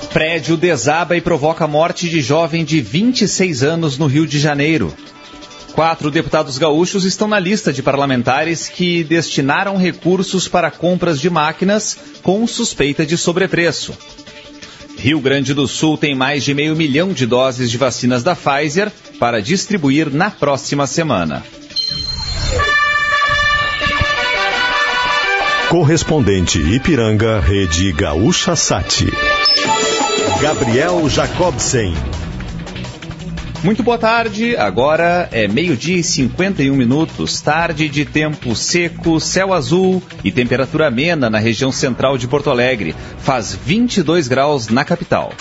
Prédio desaba e provoca a morte de jovem de 26 anos no Rio de Janeiro. 4 deputados gaúchos estão na lista de parlamentares que destinaram recursos para compras de máquinas com suspeita de sobrepreço. Rio Grande do Sul tem mais de 500 mil de doses de vacinas da Pfizer para distribuir na próxima semana. Correspondente Ipiranga, Rede Gaúcha Sat. Gabriel Jacobsen. Muito boa tarde, agora é 12h51, tarde de tempo seco, céu azul e temperatura amena na região central de Porto Alegre. Faz 22 graus na capital.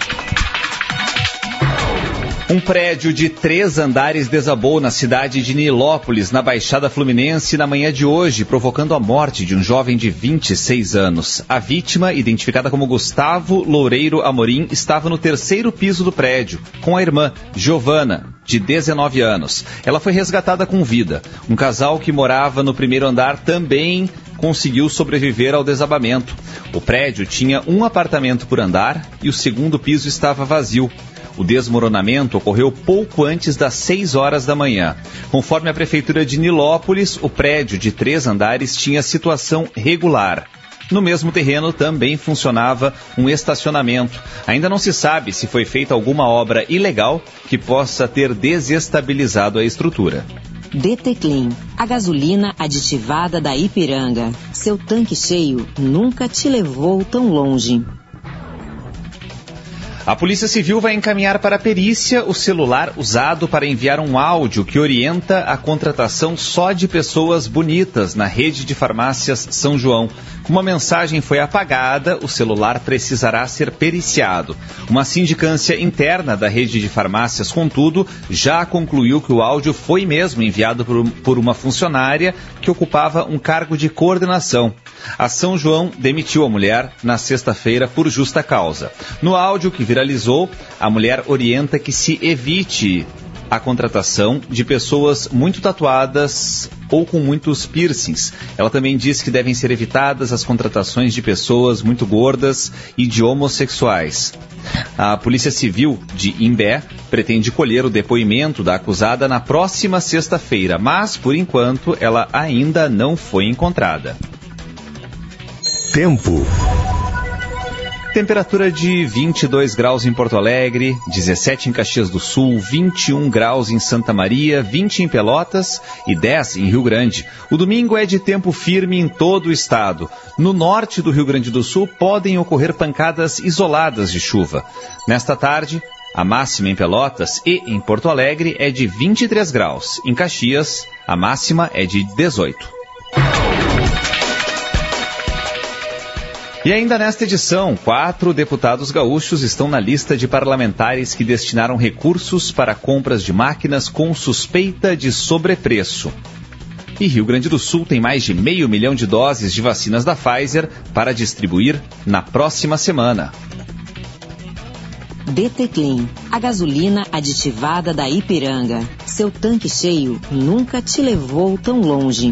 Um prédio de 3 andares desabou na cidade de Nilópolis, na Baixada Fluminense, na manhã de hoje, provocando a morte de um jovem de 26 anos. A vítima, identificada como Gustavo Loureiro Amorim, estava no 3º piso do prédio, com a irmã, Giovana, de 19 anos. Ela foi resgatada com vida. Um casal que morava no 1º andar também conseguiu sobreviver ao desabamento. O prédio tinha um apartamento por andar e o 2º piso estava vazio. O desmoronamento ocorreu pouco antes das 6 horas da manhã. Conforme a Prefeitura de Nilópolis, o prédio de 3 andares tinha situação regular. No mesmo terreno também funcionava um estacionamento. Ainda não se sabe se foi feita alguma obra ilegal que possa ter desestabilizado a estrutura. DT Clean, a gasolina aditivada da Ipiranga. Seu tanque cheio nunca te levou tão longe. A Polícia Civil vai encaminhar para a perícia o celular usado para enviar um áudio que orienta a contratação só de pessoas bonitas na rede de farmácias São João. Como a mensagem foi apagada, o celular precisará ser periciado. Uma sindicância interna da rede de farmácias, contudo, já concluiu que o áudio foi mesmo enviado por uma funcionária que ocupava um cargo de coordenação. A São João demitiu a mulher na sexta-feira por justa causa. No áudio que viralizou, a mulher orienta que se evite a contratação de pessoas muito tatuadas ou com muitos piercings. Ela também diz que devem ser evitadas as contratações de pessoas muito gordas e de homossexuais. A Polícia Civil de Imbé pretende colher o depoimento da acusada na próxima sexta-feira, mas, por enquanto, ela ainda não foi encontrada. Tempo. Temperatura de 22 graus em Porto Alegre, 17 em Caxias do Sul, 21 graus em Santa Maria, 20 em Pelotas e 10 em Rio Grande. O domingo é de tempo firme em todo o estado. No norte do Rio Grande do Sul podem ocorrer pancadas isoladas de chuva. Nesta tarde, a máxima em Pelotas e em Porto Alegre é de 23 graus. Em Caxias, a máxima é de 18. E ainda nesta edição, 4 deputados gaúchos estão na lista de parlamentares que destinaram recursos para compras de máquinas com suspeita de sobrepreço. E Rio Grande do Sul tem mais de 500 mil de doses de vacinas da Pfizer para distribuir na próxima semana. DT Clean, a gasolina aditivada da Ipiranga. Seu tanque cheio nunca te levou tão longe.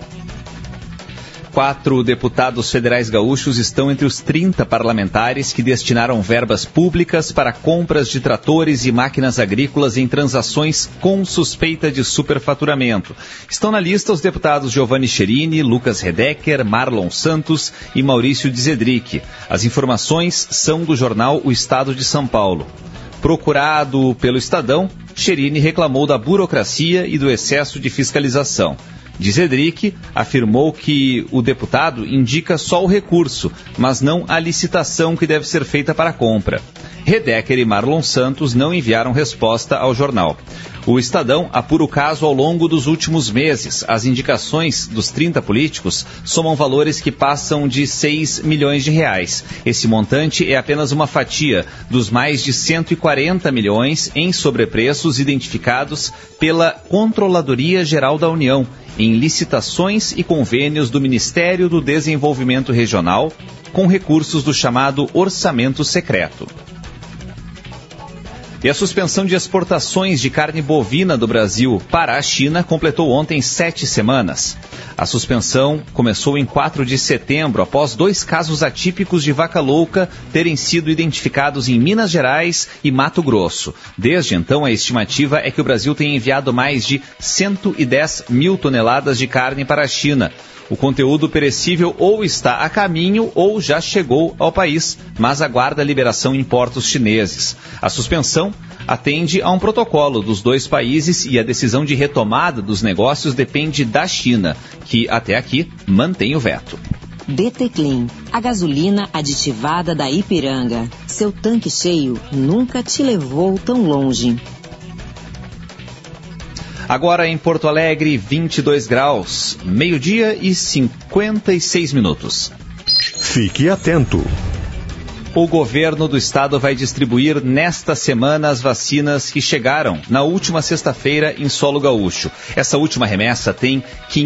4 deputados federais gaúchos estão entre os 30 parlamentares que destinaram verbas públicas para compras de tratores e máquinas agrícolas em transações com suspeita de superfaturamento. Estão na lista os deputados Giovanni Cherini, Lucas Redecker, Marlon Santos e Maurício Dzedrick. As informações são do jornal O Estado de São Paulo. Procurado pelo Estadão, Cherini reclamou da burocracia e do excesso de fiscalização. Dzedrick afirmou que o deputado indica só o recurso, mas não a licitação que deve ser feita para a compra. Redecker e Marlon Santos não enviaram resposta ao jornal. O Estadão apura o caso ao longo dos últimos meses. As indicações dos 30 políticos somam valores que passam de 6 milhões de reais. Esse montante é apenas uma fatia dos mais de 140 milhões em sobrepreços identificados pela Controladoria Geral da União, em licitações e convênios do Ministério do Desenvolvimento Regional, com recursos do chamado Orçamento Secreto. E a suspensão de exportações de carne bovina do Brasil para a China completou ontem 7 semanas. A suspensão começou em 4 de setembro, após 2 casos atípicos de vaca louca terem sido identificados em Minas Gerais e Mato Grosso. Desde então, a estimativa é que o Brasil tenha enviado mais de 110 mil toneladas de carne para a China. O conteúdo perecível ou está a caminho ou já chegou ao país, mas aguarda liberação em portos chineses. A suspensão atende a um protocolo dos 2 países e a decisão de retomada dos negócios depende da China, que até aqui mantém o veto. DT Clean, a gasolina aditivada da Ipiranga. Seu tanque cheio nunca te levou tão longe. Agora em Porto Alegre, 22 graus, 12:56. Fique atento. O governo do estado vai distribuir nesta semana as vacinas que chegaram na última sexta-feira em solo gaúcho. Essa última remessa tem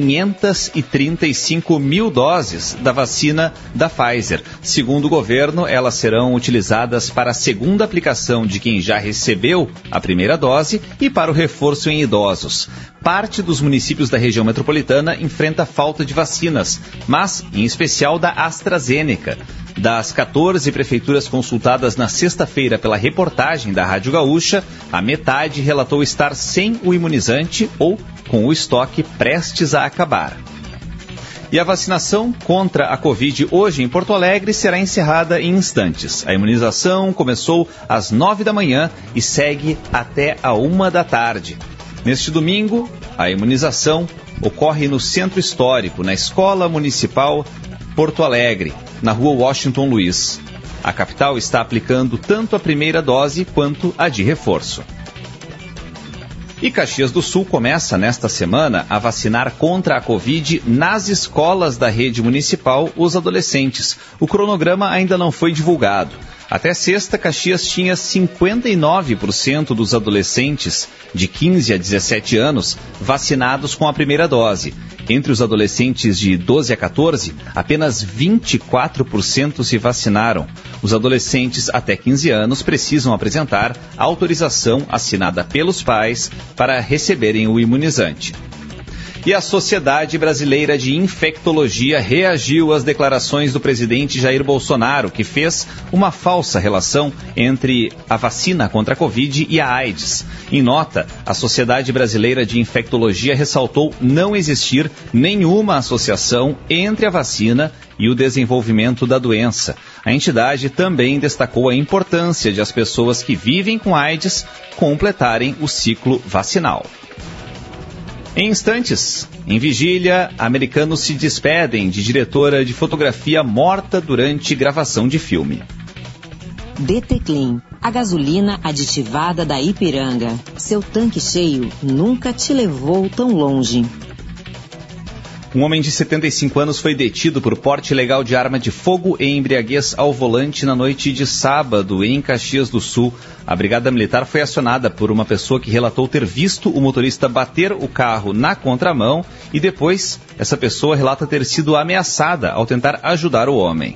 535 mil doses da vacina da Pfizer. Segundo o governo, elas serão utilizadas para a segunda aplicação de quem já recebeu a primeira dose e para o reforço em idosos. Parte dos municípios da região metropolitana enfrenta falta de vacinas, mas em especial da AstraZeneca. Das 14 prefeituras consultadas na sexta-feira pela reportagem da Rádio Gaúcha, a metade relatou estar sem o imunizante ou com o estoque prestes a acabar. E a vacinação contra a Covid hoje em Porto Alegre será encerrada em instantes. A imunização começou às 9 da manhã e segue até a 1 da tarde. Neste domingo, a imunização ocorre no Centro Histórico, na Escola Municipal Porto Alegre, na rua Washington Luiz. A capital está aplicando tanto a primeira dose quanto a de reforço. E Caxias do Sul começa nesta semana a vacinar contra a Covid nas escolas da rede municipal os adolescentes. O cronograma ainda não foi divulgado. Até sexta, Caxias tinha 59% dos adolescentes de 15 a 17 anos vacinados com a primeira dose. Entre os adolescentes de 12 a 14, apenas 24% se vacinaram. Os adolescentes até 15 anos precisam apresentar autorização assinada pelos pais para receberem o imunizante. E a Sociedade Brasileira de Infectologia reagiu às declarações do presidente Jair Bolsonaro, que fez uma falsa relação entre a vacina contra a Covid e a AIDS. Em nota, a Sociedade Brasileira de Infectologia ressaltou não existir nenhuma associação entre a vacina e o desenvolvimento da doença. A entidade também destacou a importância de as pessoas que vivem com AIDS completarem o ciclo vacinal. Em instantes, em vigília, americanos se despedem de diretora de fotografia morta durante gravação de filme. DT Clean, a gasolina aditivada da Ipiranga. Seu tanque cheio nunca te levou tão longe. Um homem de 75 anos foi detido por porte ilegal de arma de fogo e embriaguez ao volante na noite de sábado em Caxias do Sul. A Brigada Militar foi acionada por uma pessoa que relatou ter visto o motorista bater o carro na contramão e depois essa pessoa relata ter sido ameaçada ao tentar ajudar o homem.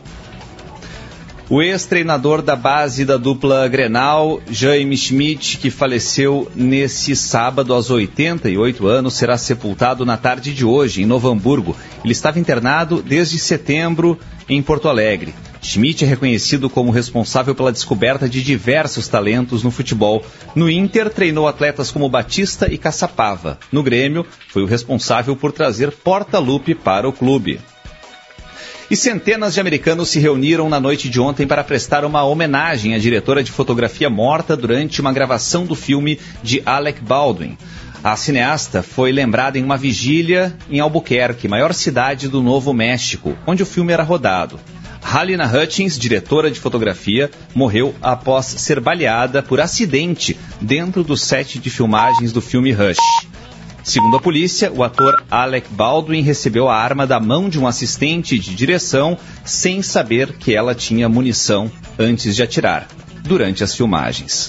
O ex-treinador da base da dupla Grenal, Jaime Schmidt, que faleceu nesse sábado aos 88 anos, será sepultado na tarde de hoje, em Novo Hamburgo. Ele estava internado desde setembro em Porto Alegre. Schmidt é reconhecido como responsável pela descoberta de diversos talentos no futebol. No Inter, treinou atletas como Batista e Caçapava. No Grêmio, foi o responsável por trazer Portaluppi para o clube. E centenas de americanos se reuniram na noite de ontem para prestar uma homenagem à diretora de fotografia morta durante uma gravação do filme de Alec Baldwin. A cineasta foi lembrada em uma vigília em Albuquerque, maior cidade do Novo México, onde o filme era rodado. Halyna Hutchins, diretora de fotografia, morreu após ser baleada por acidente dentro do set de filmagens do filme Rush. Segundo a polícia, o ator Alec Baldwin recebeu a arma da mão de um assistente de direção sem saber que ela tinha munição antes de atirar, durante as filmagens.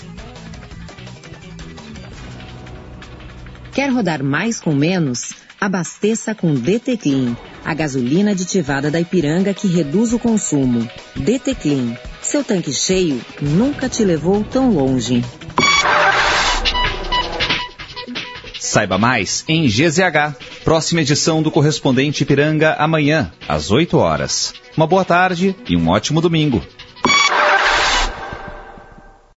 Quer rodar mais com menos? Abasteça com DT Clean, a gasolina aditivada da Ipiranga que reduz o consumo. DT Clean, seu tanque cheio nunca te levou tão longe. Saiba mais em GZH. Próxima edição do Correspondente Ipiranga amanhã, às 8 horas. Uma boa tarde e um ótimo domingo.